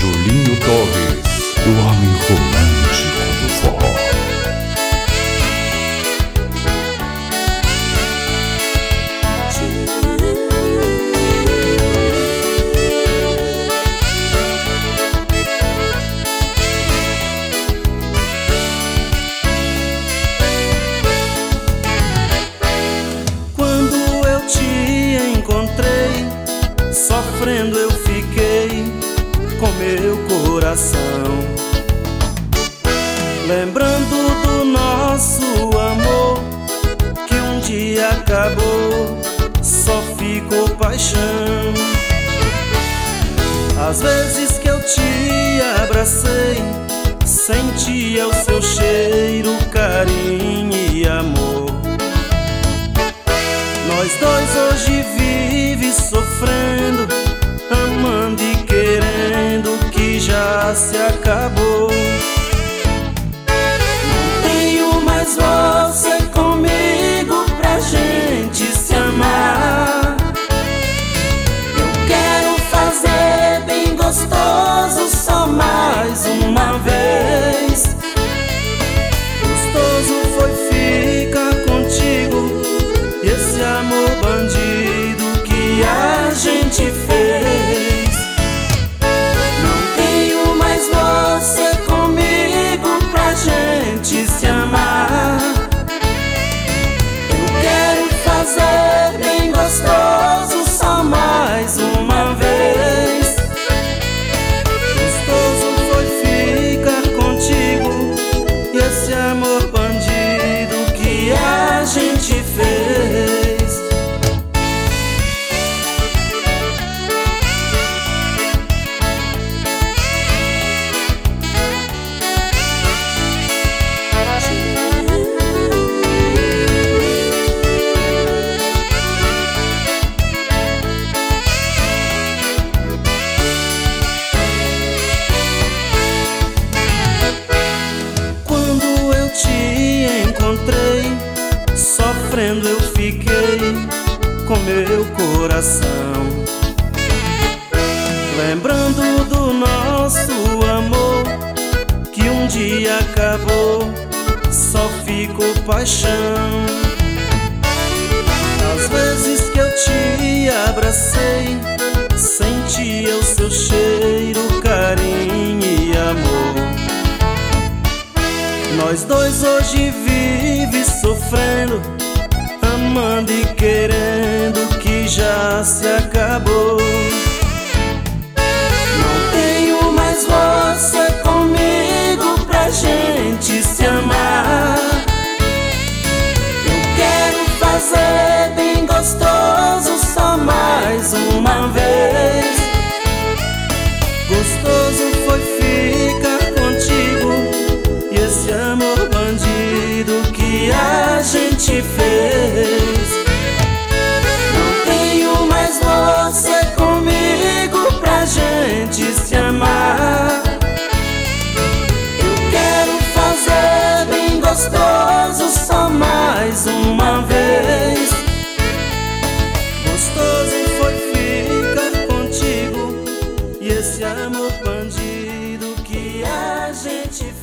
Julinho Torres, o homem romântico do forró. Quando eu te encontrei, sofrendo eu fiquei com meu coração, lembrando do nosso amor que um dia acabou, só ficou paixão. Às vezes que eu te abracei, sentia o seu cheiro, carinho e amor. Nós dois hoje vive sofrendo, amando e querendo que já se acabou. Não tenho mais você comigo pra gente se amar. Eu quero fazer bem gostoso só mais uma vez. Gostoso foi ficar contigo, e esse amor bandido que a gente fez. Não tenho mais você comigo pra gente se amar. Eu quero fazer bem gostoso só mais uma vez. Gostoso foi ficar contigo, e esse amor bandido que a gente fez. Quando eu te encontrei, sofrendo eu fiquei com meu coração, lembrando do nosso amor que um dia acabou, só ficou paixão. Às vezes que eu te abracei, sentia o seu cheiro, carinho e amor. Nós dois hoje vive sofrendo, amando e querendo que já se acabou. Não tenho mais você comigo pra gente se amar. Eu quero fazer bem gostoso só mais uma vez. Gostoso foi ficar contigo, e esse amor bandido que a gente fez. Não tenho mais você comigo pra gente se amar. Eu quero fazer bem gostoso só mais uma vez. Gostoso foi ficar contigo, e esse amor bandido que a gente fez.